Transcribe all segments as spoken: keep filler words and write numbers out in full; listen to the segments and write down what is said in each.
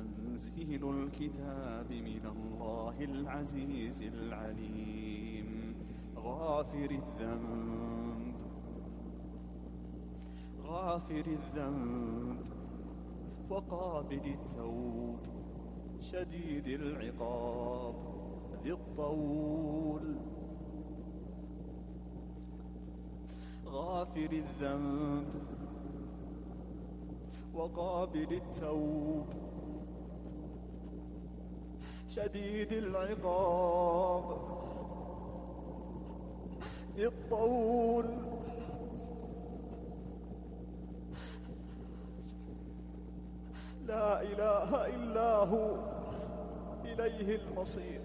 تنزيل الكتاب من الله العزيز العليم غافر الذنب غافر الذنب وقابل التوب شديد العقاب ذي الطول غافر الذنب وقابل التوب شديد العقاب ذي الطول لا إله إلا هو إليه المصير.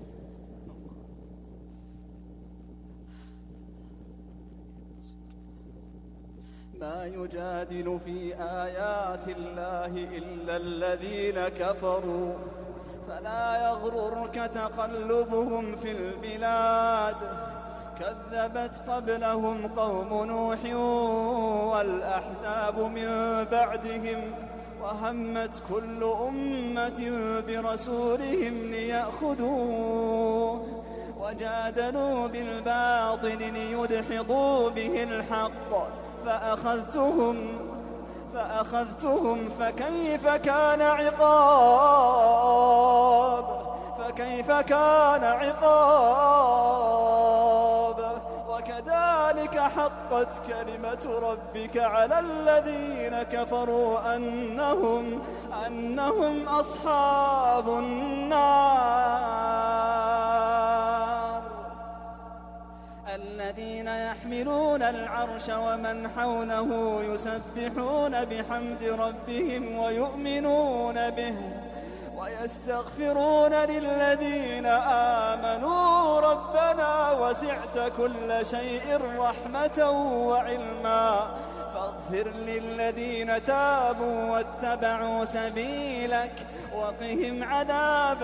ما يجادل في آيات الله إلا الذين كفروا فلا يغررك تقلبهم في البلاد كذبت قبلهم قوم نوح والأحزاب من بعدهم وهمت كل أمة برسولهم ليأخذوه وجادلوا بالباطل ليدحضوا به الحق فأخذتهم فأخذتهم فكيف كان عقاب فكيف كان عقاب وكذلك حقت كلمة ربك على الذين كفروا أنهم أنهم أصحاب النار الذين يحملون العرش ومن حوله يسبحون بحمد ربهم ويؤمنون به ويستغفرون للذين آمنوا ربنا وسعت كل شيء رحمة وعلما فاغفر للذين تابوا واتبعوا سبيلك وقهم عذاب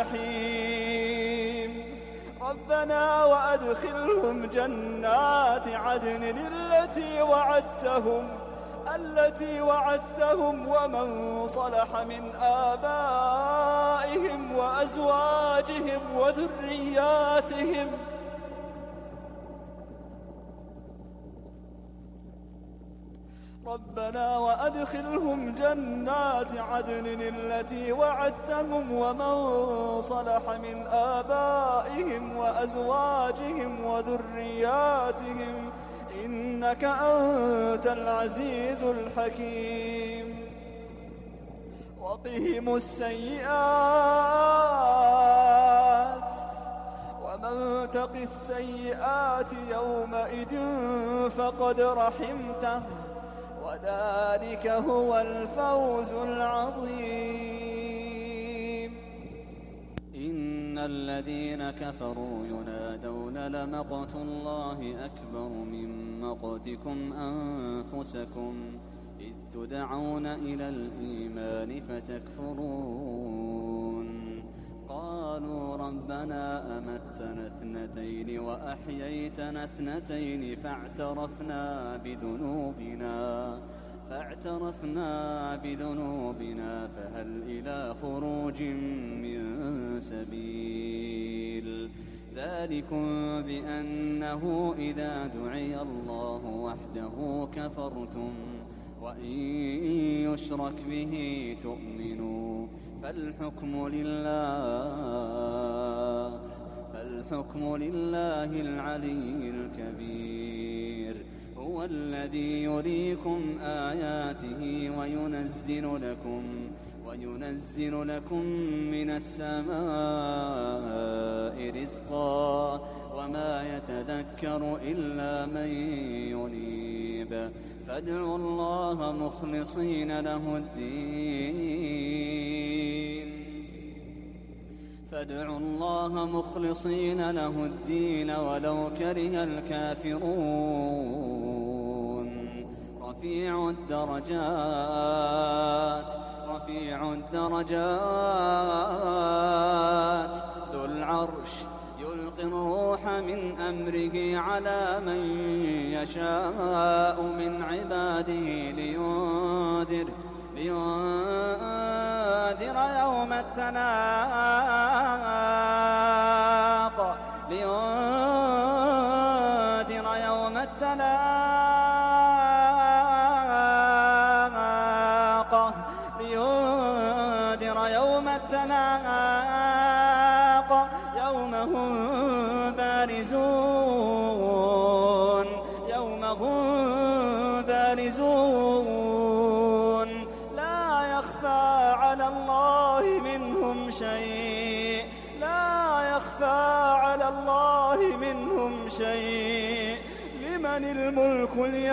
الجحيم ربنا وأدخلهم جنات عدن التي وعدتهم التي وعدتهم ومن صلح من آبائهم وأزواجهم وذرياتهم ربنا وأدخلهم جنات عدن التي وعدتهم ومن صلح من آبائهم وأزواجهم وذرياتهم إنك أنت العزيز الحكيم وقهم السيئات ومن تق السيئات يومئذ فقد رحمته وذلك هو الفوز العظيم. إن الذين كفروا ينادون لمقت الله أكبر من مقتكم أنفسكم إذ تدعون إلى الإيمان فتكفرون قالوا ربنا أمتنا اثنتين وأحييتنا اثنتين فاعترفنا بذنوبنا فاعترفنا بذنوبنا فهل إلى خروج من سبيل ذلكم بأنه إذا دعي الله وحده كفرتم وإن يشرك به تؤمنوا فالحكم لله فالحكم لله العلي الكبير هو الذي يريكم آياته وينزل لكم وينزل لكم من السماء رزقا وما يتذكر إلا من ينيب فادعوا الله مخلصين له الدين فادعوا الله مخلصين له الدين ولو كره الكافرون رفيع الدرجات رفيع الدرجات ذو العرش يلقي الروح من أمره على من يشاء من عباده لينذر لينذر التلاق لينذر يوم التلاق لينذر يوم التلاق يوم هم بارزون يوم هم بارزون لا يخفى على الله منهم شيء لا يخفى على الله منهم شيء لمن الملك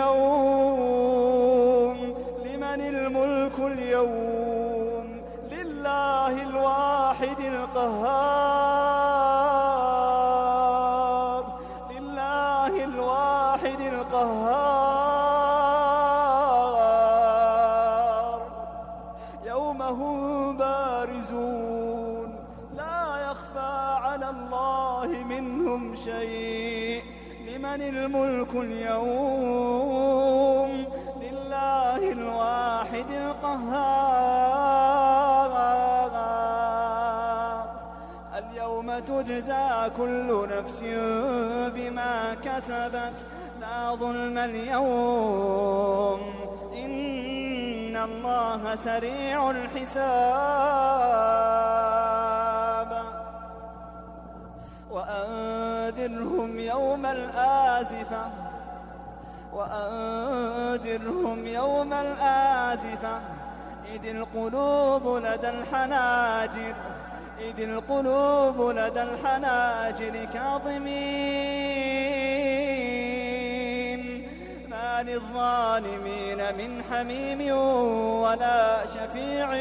اليوم لمن الملك اليوم لله الواحد القهار لله الواحد القهار يوم هم بارزون لا يخفى على الله منهم شيء لمن الملك اليوم لله الواحد القهار اليوم تجزى كل نفس بما كسبت لا ظلم اليوم إن الله سريع الحساب وأنذرهم يوم الآزفة وأنذرهم يوم الآزفة إذ القلوب لدى الحناجر إذ القلوب لدى الحناجر كاظمين ما للظالمين من حميم ولا شفيع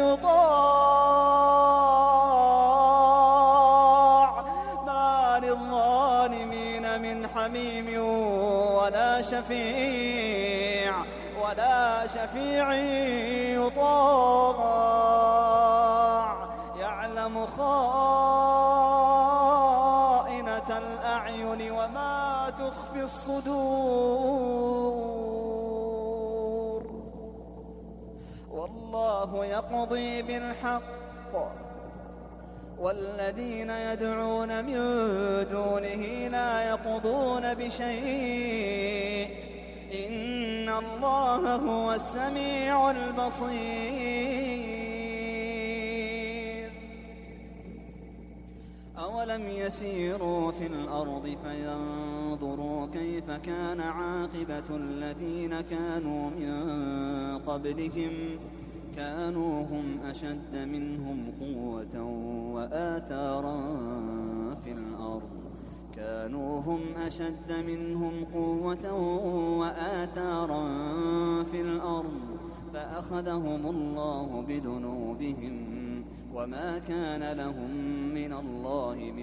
يطاع ما للظالمين من حميم ولا شفيع ولا شفيع يطاع يعلم خائنة الأعين وما تخفي الصدور والله يقضي بالحق والذين يدعون من دونه لا يقضون بشيء إن الله هو السميع البصير أولم يسيروا في الأرض فينظروا كيف كان عاقبة الذين كانوا من قبلهم كانوا هم أشد منهم قوة وآثارا في الأرض كانوا هم أشد منهم قوة وآثارا في الأرض فأخذهم الله بذنوبهم وما كان لهم من الله من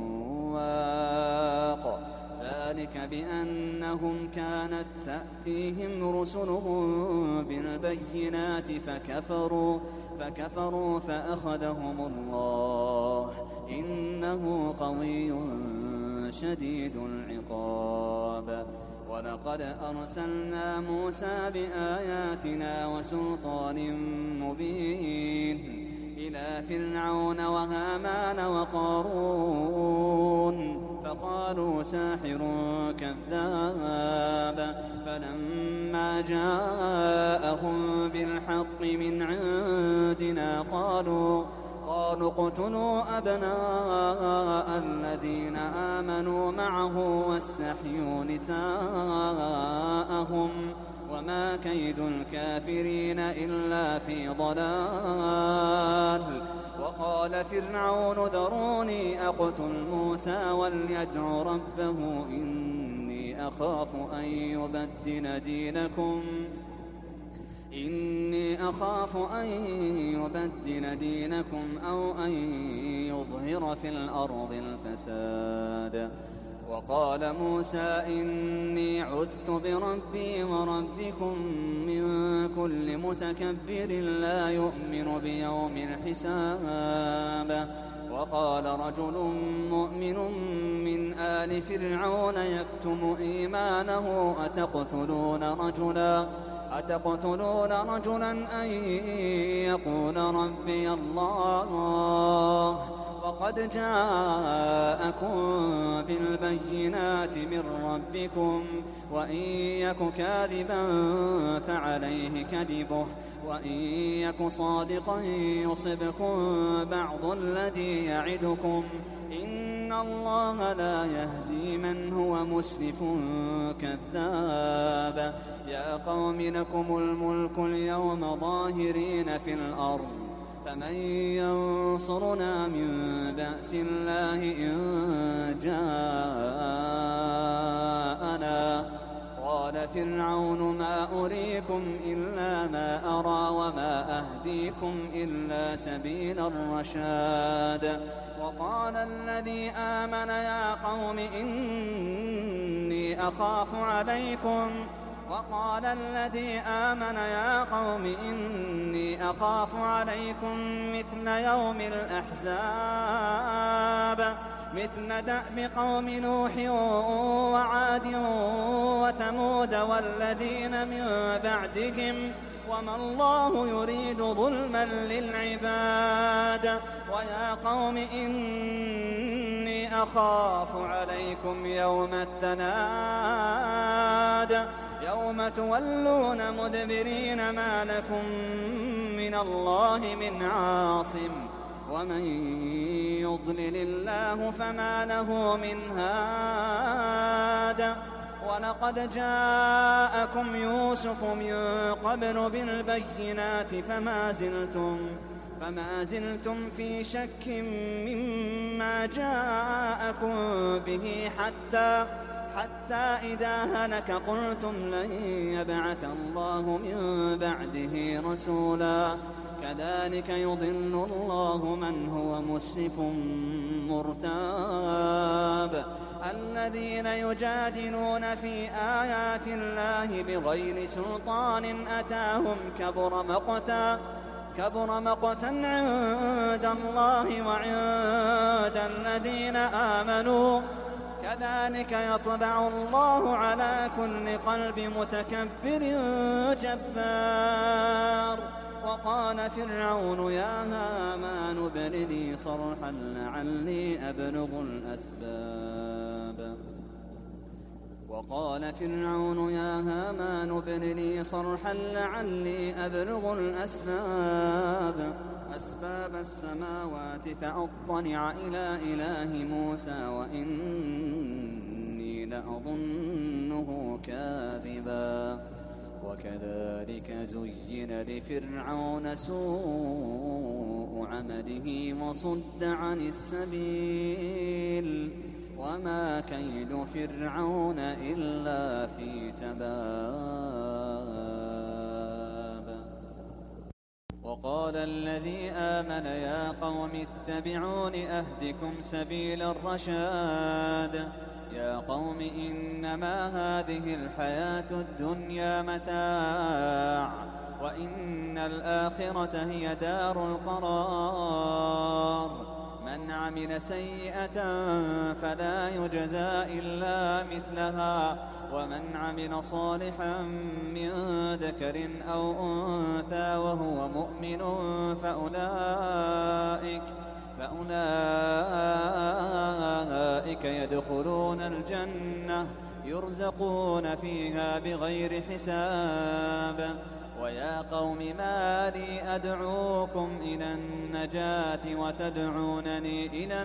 واق ذلك بأنهم كانت تأتيهم رسلهم بالبينات فكفروا فكفروا فأخذهم الله إنه قوي شديد العقاب ولقد أرسلنا موسى بآياتنا وسلطان مبين إلى فرعون وهامان وقارون فقالوا ساحر كذاب فلما جاءهم بالحق من عندنا قالوا قالوا اقتلوا أبناء الذين آمنوا معه واستحيوا نساءهم وما كيد الكافرين إلا في ضلال وقال فرعون ذروني أقتل موسى وليدع ربه إني أخاف أن يبدل دينكم إني أخاف أن يبدل دينكم أو أن يظهر في الأرض الفساد وقال موسى إني عذت بربي وربكم من كل متكبر لا يؤمن بيوم الحساب وقال رجل مؤمن من آل فرعون يكتم إيمانه أتقتلون رجلا أتقتلون رجلا أن يقول ربي الله وقد جاءكم بالبينات من ربكم وإن يك كاذبا فعليه كذبه وإن يك صادقا يصبكم بعض الذي يعدكم إن الله لا يهدي من هو مسرف كذاب. يا قوم لكم الملك اليوم ظاهرين في الأرض فمن ينصرنا من بأس الله إن جاءنا. قال فرعون ما أريكم إلا ما أرى وما أهديكم إلا سبيل الرشاد. وقال الذي آمن يا قوم إني أخاف عليكم وقال الذي آمن يا قوم إني أخاف عليكم مثل يوم الأحزاب مثل دأب قوم نوح وعاد وثمود والذين من بعدهم وما الله يريد ظلما للعباد. ويا قوم إني أخاف عليكم يوم التناد يوم تولون مدبرين ما لكم من الله من عاصم ومن يضلل الله فما له من هاد. ولقد جاءكم يوسف من قبل بالبينات فما زلتم فما زلتم في شك مما جاءكم به حتى حتى إذا هلك قلتم لن يبعث الله من بعده رسولا. كذلك يضل الله من هو مسرف مرتاب. الذين يجادلون في آيات الله بغير سلطان أتاهم كبر مقتا كبر مقتا عند الله وعند الذين آمنوا كذلك يطبع الله على كل قلب متكبر جبار. وقال فرعون يا هامان ابن لي صرحا لعلي أبلغ الأسباب وقال فرعون يا هامان ابن لي صرحا لعلي أبلغ الأسباب أسباب السماوات فأطلع إلى إله موسى وإني لأظنه كاذبا. وكذلك زين لفرعون سوء عمله وصد عن السبيل وما كيد فرعون إلا في تباب. وقال الذي آمن يا قوم اتبعون أهدكم سبيل الرشاد. يا قوم إنما هذه الحياة الدنيا متاع وإن الآخرة هي دار القرار. من عمل سيئة فلا يجزى إلا مثلها ومن عمل صالحا من ذكر أو أنثى وهو مؤمن فأولئك فأولئك يدخلون الجنة يرزقون فيها بغير حساب. ويا قوم ما لي أدعوكم إلى النجاة وتدعونني إلى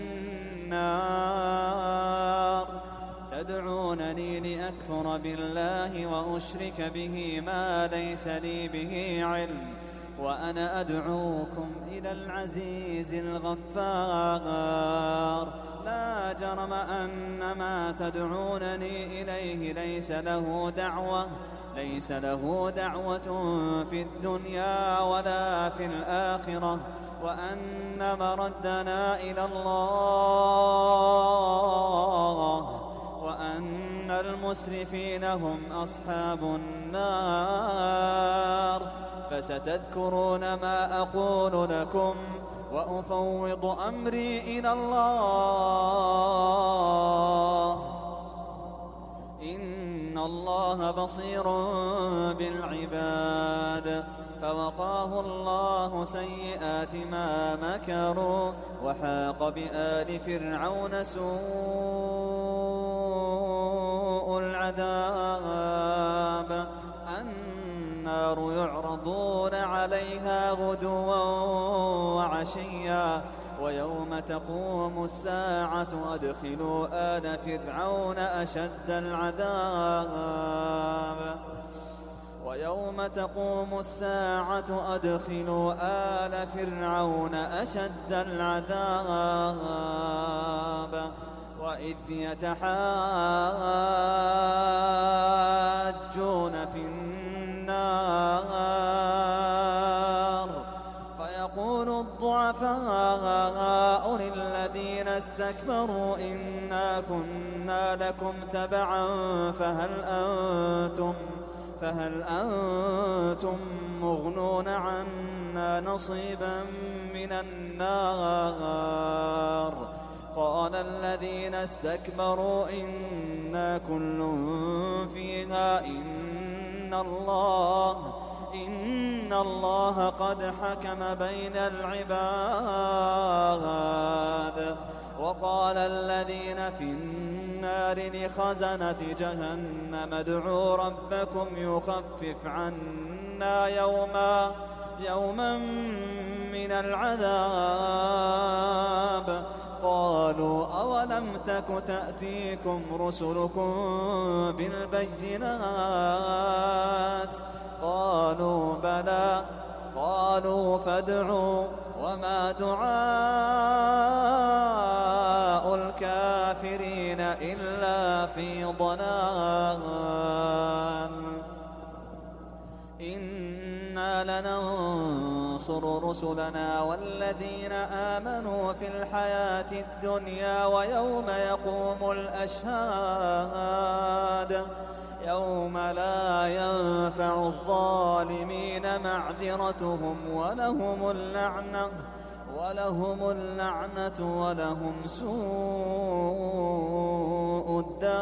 النار تدعونني لأكفر بالله وأشرك به ما ليس لي به علم وأنا أدعوكم إلى العزيز الغفار. لا جرم أن ما تدعونني إليه ليس له دعوة ليس له دعوة في الدنيا ولا في الآخرة وأن مردنا إلى الله وأن المسرفين هم أصحاب النار. فستذكرون ما أقول لكم وأفوض أمري إلى الله إن الله بصير بالعباد. فوقاه الله سيئات ما مكروا وحاق بآل فرعون سوء العذاب. النار يعرضون عليها غدوا وعشيا ويوم تقوم الساعة أدخلوا آل فرعون أشد العذاب ويوم تقوم الساعة أدخلوا آل فرعون أشد العذاب. وإذ يتحاجون في النار فيقول الضعفاء للذين استكبروا إنا كنا لكم تبعا فهل أنتم فهل أنتم مغنون عنا نصيبا من النار. قال الذين استكبروا إنا كل فيها إن الله إن الله قد حكم بين العباد. وقال الذين في النار لخزنة جهنم ادعوا ربكم يخفف عنا يوما يوما من العذاب. قالوا أولم تك تأتيكم رسلكم بالبينات قالوا بلى قالوا فادعوا وما دعاء الكافرين إلا في ضلال. إنا لننصر رسلنا والذين آمنوا في الحياة الدنيا ويوم يقوم الأشهاد يوم لا ينفع الظالمين معذرتهم ولهم اللعنة ولهم اللعنة ولهم سوء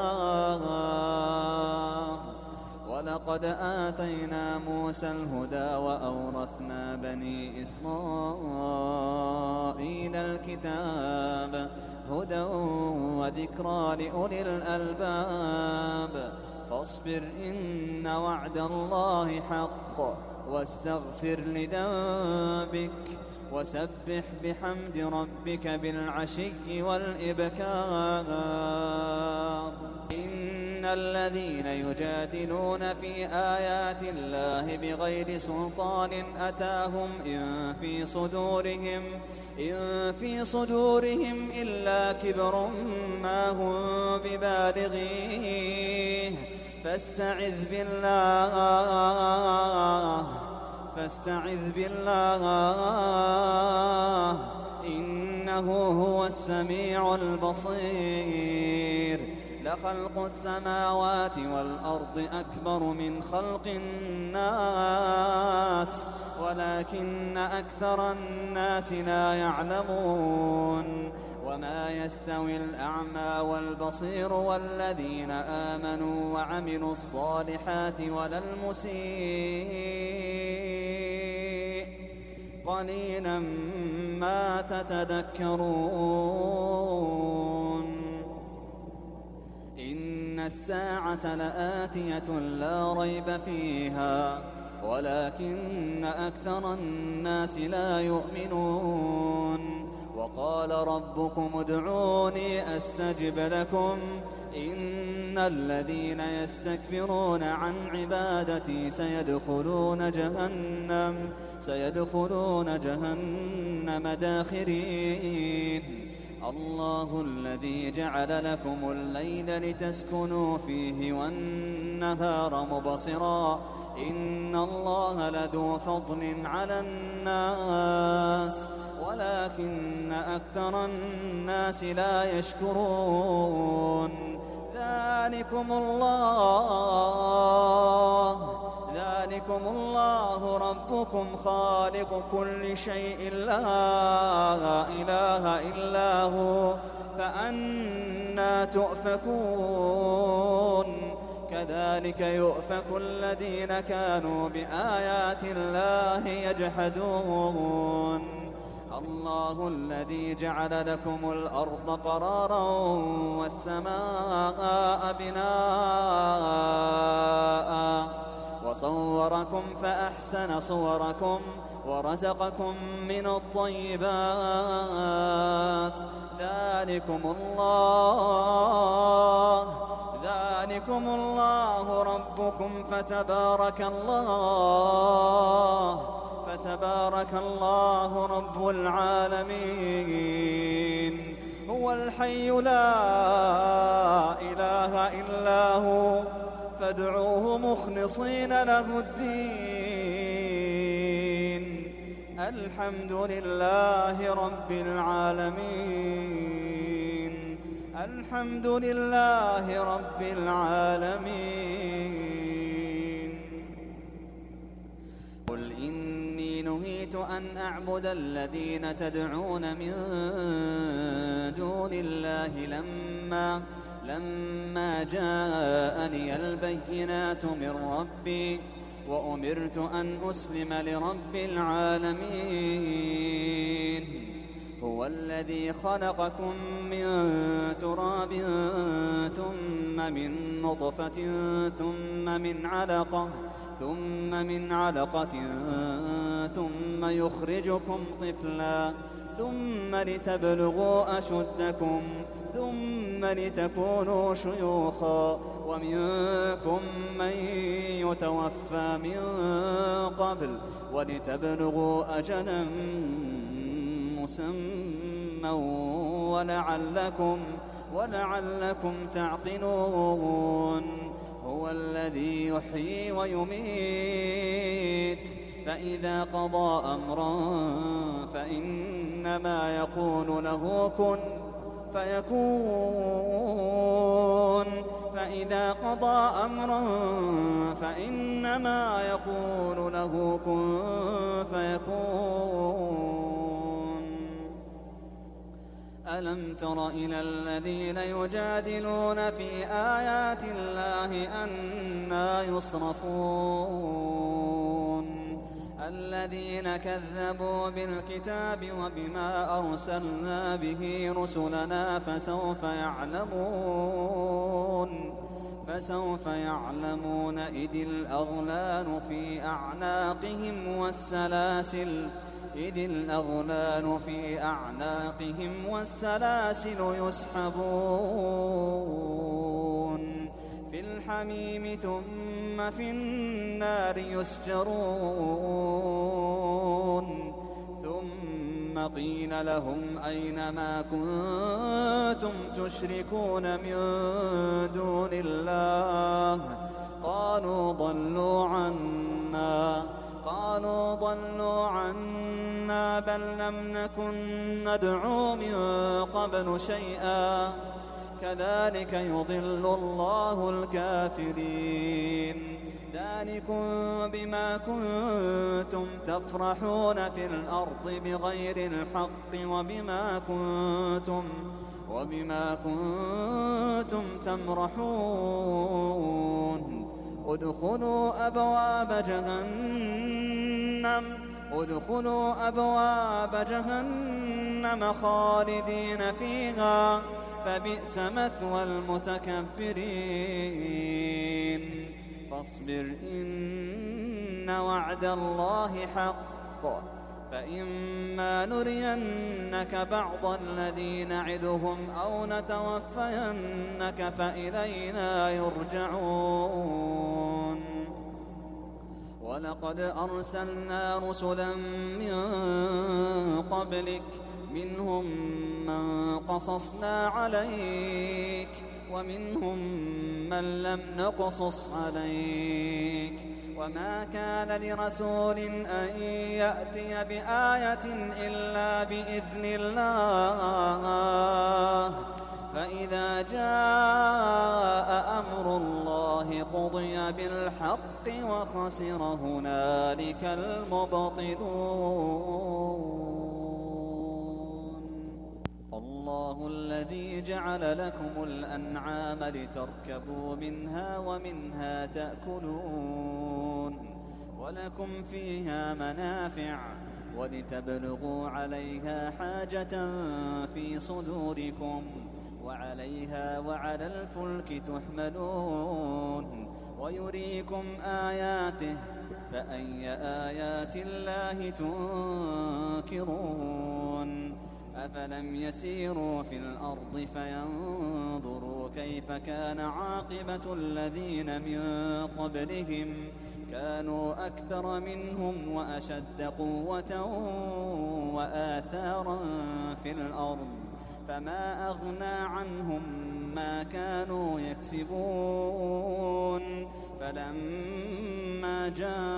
الدار. ولقد آتينا موسى الهدى وأورثنا بني إسرائيل الكتاب هدى وذكرى لأولي الألباب. فاصبر إن وعد الله حق واستغفر لذنبك وسبح بحمد ربك بالعشي والإبكار. إن الذين يجادلون في آيات الله بغير سلطان أتاهم إن في صدورهم إن في صدورهم إلا كبر ما هم ببالغيه فاستعذ بالله فاستعذ بالله إنه هو السميع البصير. لخلق السماوات والأرض أكبر من خلق الناس ولكن أكثر الناس لا يعلمون. وما يستوي الأعمى والبصير والذين آمنوا وعملوا الصالحات ولا المسيء قليلا ما تتذكرون. إن الساعة لآتية لا ريب فيها ولكن أكثر الناس لا يؤمنون. وقال ربكم ادعوني أستجب لكم إن الذين يستكبرون عن عبادتي سيدخلون جهنم سيدخلون جهنم داخرين. الله الذي جعل لكم الليل لتسكنوا فيه والنهار مبصرا إن الله لذو فضل على الناس ولكن أكثر الناس لا يشكرون. ذلكم الله ذلكم الله ربكم خالق كل شيء لا إله إلا هو فأنى تؤفكون. كذلك يؤفك الذين كانوا بآيات الله يجحدون الله الذي جعل لكم الأرض قرارا والسماء بناء وصوركم فأحسن صوركم ورزقكم من الطيبات ذلكم الله ذلكم الله ربكم فتبارك الله فتبارك الله رب العالمين هو الحي لا إله إلا هو فادعوه مخلصين له الدين الحمد لله رب العالمين الحمد لله رب العالمين قل إني نهيت أن أعبد الذين تدعون من دون الله لما لما جاءني البينات من ربي وأمرت أن أسلم لرب العالمين هو الذي خلقكم من تراب ثم من نطفة ثم من علقة ثم من علقة ثم يخرجكم طفلا ثم لتبلغوا أشدكم ثم لتكونوا شيوخا ومنكم من يتوفى من قبل ولتبلغوا أجلا مسمى ولعلكم, ولعلكم تعقلون هو الذي يحيي ويميت فإذا قضى أمرا فإنما يقول له كن فيكون فإذا قضى أمرا فإنما يقول له كن فيكون ألم تر إلى الذين يجادلون في آيات الله أنى يصرفون الذين كذبوا بالكتاب وبما أرسلنا به رسلنا فسوف يعلمون فسوف يعلمون إذ الأغلال في أعناقهم والسلاسل إذ الأغلال في أعناقهم والسلاسل يسحبون في الحميم ثم في النار يسجرون ثم قيل لهم أين ما كنتم تشركون من دون الله قالوا ضلوا عنا قالوا ضلوا عنا بل لم نكن ندعو من قبل شيئا كذلك يضل الله الكافرين ذلكم بما كنتم تفرحون في الأرض بغير الحق وبما كنتم وبما كنتم تمرحون ادخلوا أبواب جهنم ادخلوا أبواب جهنم خالدين فيها فبئس مثوى المتكبرين فاصبر إن وعد الله حق فإما نرينك بعض الذي نعدهم أو نتوفينك فإلينا يرجعون ولقد أرسلنا رسلا من قبلك منهم من قصصنا عليك ومنهم من لم نقصص عليك وما كان لرسول أن يأتي بآية إلا بإذن الله فإذا جاء أمر الله قضي بالحق وخسر هنالك المبطلون. الله الذي جعل لكم الأنعام لتركبوا منها ومنها تأكلون ولكم فيها منافع ولتبلغوا عليها حاجة في صدوركم وعليها وعلى الفلك تحملون ويريكم آياته فأي آيات الله تنكرون أفلم يسيروا في الأرض فينظروا كيف كان عاقبة الذين من قبلهم كانوا أكثر منهم وأشد قوة وآثارا في الأرض فما أغنى عنهم ما كانوا يكسبون فلما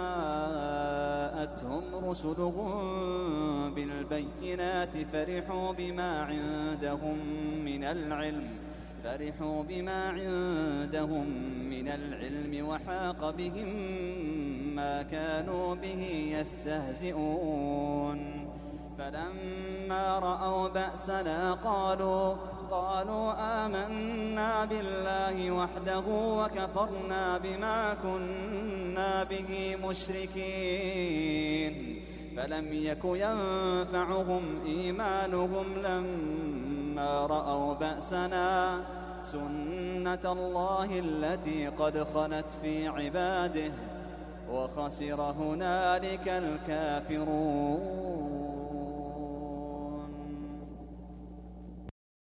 جاءتهم رسلهم بالبينات فرحوا بما عندهم من العلم فرحوا بما عندهم من العلم وحاق بهم ما كانوا به يستهزئون فلما رأوا بأسنا قالوا قالوا آمنا بالله وحده وكفرنا بما كنا به مشركين فلم يك ينفعهم إيمانهم لما رأوا بأسنا سنة الله التي قد خلت في عباده وخسر هنالك الكافرون.